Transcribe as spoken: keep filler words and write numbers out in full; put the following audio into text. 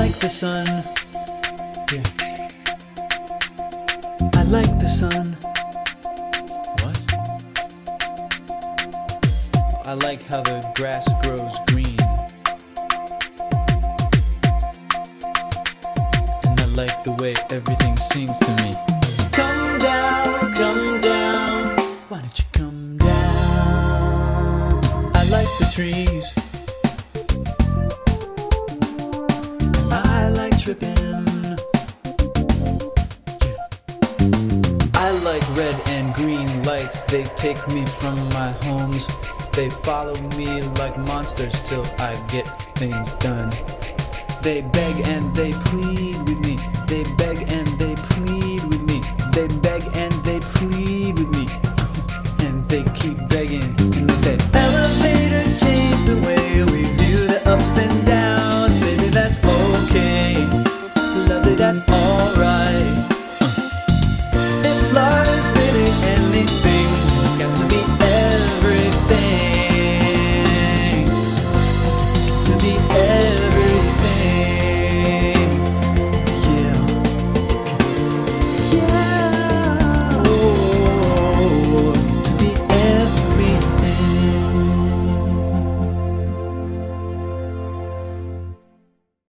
like the sun. Yeah. I like the sun. What? I like how the grass grows green. And I like the way everything sings to me. Come down, come down. Why don't you come down? I like the trees. I like tripping. I like red and green lights. They take me from my homes. They follow me like monsters till I get things done. They beg and they plead with me. They beg and they plead with me. They beg and they plead with me. And they keep begging.